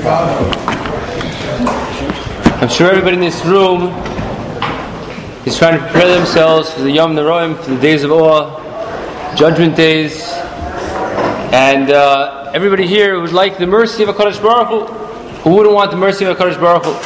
I'm sure everybody in this room is trying to prepare themselves for the Yom Noraim, for the days of awe, judgment days, and everybody here would like the mercy of HaKadosh Baruch Hu. Who wouldn't want the mercy of HaKadosh Baruch Hu?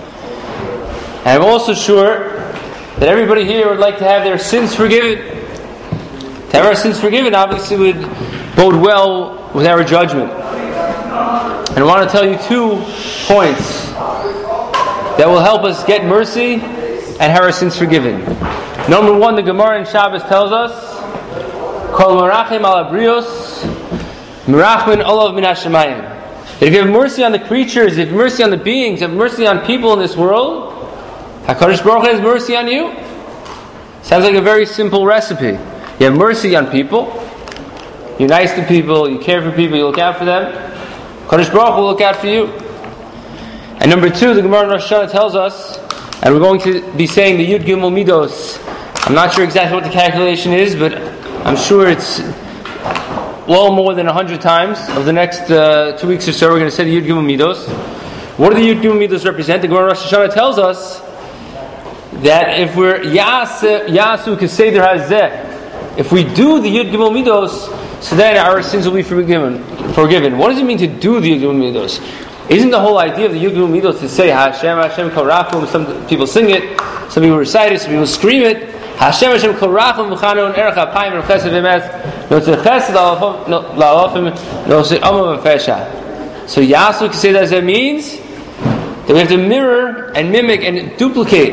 And I'm also sure that everybody here would like to have their sins forgiven. To have our sins forgiven obviously would bode well with our judgment. And I want to tell you 2 points that will help us get mercy and have our sins forgiven. Number 1, the Gemara in Shabbos tells us, Kol marachim ala brios, mirachmin olav min hashamayim. That if you have mercy on the creatures, if you have mercy on the beings, if you have mercy on people in this world, HaKadosh Baruch Hu has mercy on you. Sounds like a very simple recipe. You have mercy on people, you're nice to people, you care for people, you look out for them. HaKadosh Baruch Hu will look out for you. And number 2, the Gemara in Rosh Hashanah tells us, and we're going to be saying the Yud Gimel Midos. I'm not sure exactly what the calculation is, but I'm sure it's well more than 100 times. Over the next 2 weeks or so, we're going to say the Yud Gimel Midos. What do the Yud Gimel Midos represent? The Gemara in Rosh Hashanah tells us that if we're Yasu Keseder Hazeh, if we do the Yud Gimel Midos, so then our sins will be forgiven. What does it mean to do the Yud Gimel Midos? Isn't the whole idea of the Yud Gimel Midos to say Hashem, Hashem Kol Rachum? Some people sing it, some people recite it, some people scream it. Hashem, Hashem Kol Rachum V'chanu Erech Apayim V'chesed V'emes Notzeh Chesed La'alofim Notzeh Amma V'fesha. So Yasu Keseder Hazeh means that we have to mirror and mimic and duplicate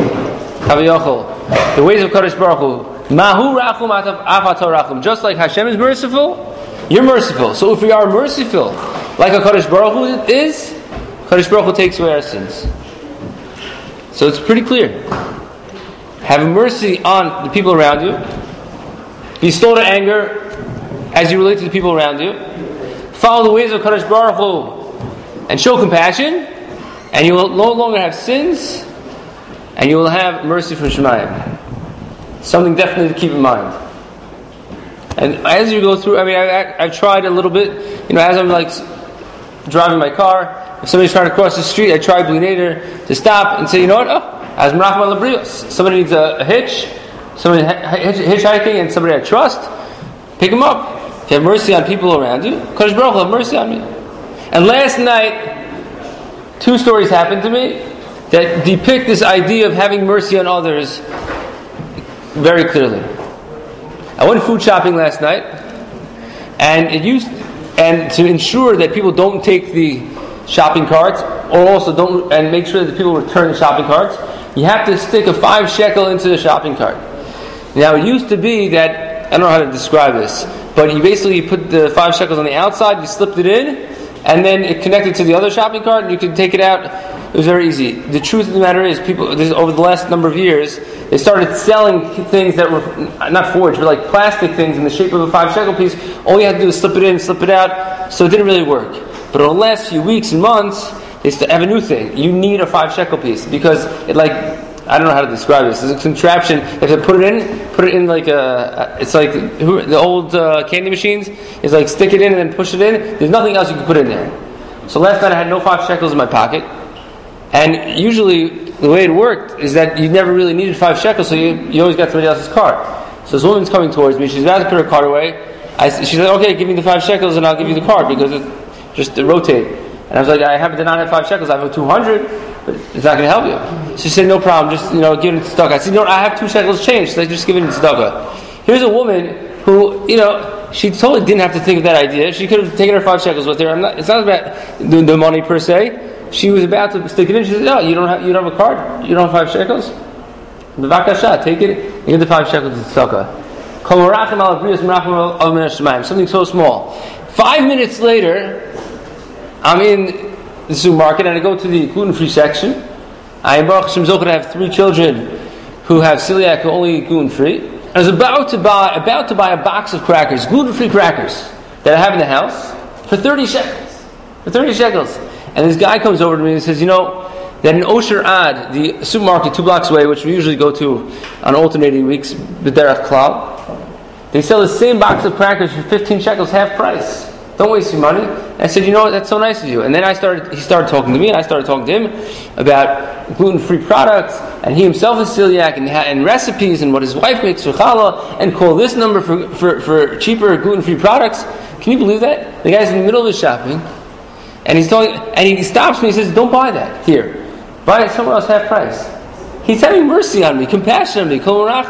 the ways of Kadosh Baruch Hu. Mahu rachum afato rachum. Just like Hashem is merciful, you're merciful. So if we are merciful, like a Kadosh Baruch Hu is, Kadosh Baruch Hu takes away our sins. So it's pretty clear. Have mercy on the people around you. Be slow to anger as you relate to the people around you. Follow the ways of Kadosh Baruch Hu and show compassion, and you will no longer have sins, and you will have mercy from Shemayim. Something definitely to keep in mind. And as you go through, I've tried a little bit, as I'm like driving my car, if somebody's trying to cross the street, I try Bli Neder to stop and say, you know what, as Merachim ala brios, somebody needs a hitch, somebody hitchhiking, and somebody I trust, pick them up. If you have mercy on people around you, Kadosh Baruch Hu have mercy on me. And last night, 2 stories happened to me that depict this idea of having mercy on others very clearly. I went food shopping last night, and to ensure that people don't take the shopping carts, or also and make sure that people return the shopping carts, you have to stick a 5 shekel into the shopping cart. Now it used to be that, I don't know how to describe this, but you basically put the 5 shekels on the outside, you slipped it in, and then it connected to the other shopping cart, and you could take it out. It was very easy. The truth of the matter is, over the last number of years, they started selling things that were not forged, but like plastic things in the shape of a 5 shekel piece. All you had to do was slip it in, slip it out, so it didn't really work. But over the last few weeks and months, they have a new thing. You need a 5 shekel piece, because it I don't know how to describe this. It's a contraption. You have to put it in like it's like the old candy machines. It's like stick it in and then push it in. There's nothing else you can put in there. So last night I had no 5 shekels in my pocket. And usually the way it worked is that you never really needed 5 shekels, so you always got somebody else's cart. So this woman's coming towards me. She's about to put her cart away. She's like, okay, give me the 5 shekels and I'll give you the cart, because it's just to rotate. And I was like, I did not have 5 shekels. I have 200, but it's not going to help you. She said, no problem. Just give it to tzedakah. I said, no, I have 2 shekels change. So just give it to tzedakah. Here's a woman who, she totally didn't have to think of that idea. She could have taken her 5 shekels with her. It's not about the money per se. She was about to stick it in. She said, no, you don't have a card? You don't have 5 shekels? B'vakasha, take it and give the 5 shekels to tzedakah. Something so small. 5 minutes later, I'm in the supermarket and I go to the gluten-free section. I am Baruch Hashem Zocher to have 3 children who have celiac, who only eat gluten-free. I was about to buy a box of crackers, gluten-free crackers, that I have in the house for 30 shekels. And this guy comes over to me and says, that in Osher Ad, the supermarket 2 blocks away, which we usually go to on alternating weeks, B'derech Klal, they sell the same box of crackers for 15 shekels, half price. Don't waste your money. And I said, you know what, that's so nice of you. And then he started talking to me, and I started talking to him about gluten-free products, and he himself is celiac, and recipes, and what his wife makes for challah, and call this number for cheaper gluten-free products. Can you believe that? The guy's in the middle of his shopping, and he stops me, he says, don't buy that. Here. Buy it somewhere else, half price. He's having mercy on me, compassion on me. You're in a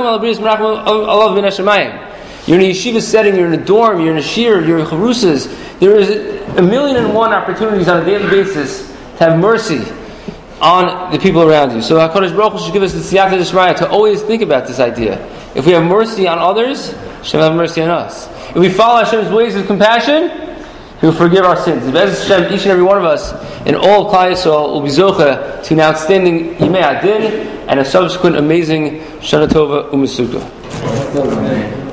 yeshiva setting, you're in a dorm, you're in a shir, you're in charusas. There is 1,000,001 opportunities on a daily basis to have mercy on the people around you. So HaKadosh Baruch Hu should give us the siyata d'shmaya to always think about this idea. If we have mercy on others, Hashem will have mercy on us. If we follow Hashem's ways of compassion, He will forgive our sins. If Hashem, each and every one of us in all of Klal Yisrael will be zocha to an outstanding Yimei Adin and a subsequent amazing Shana Tova U'Mesuka.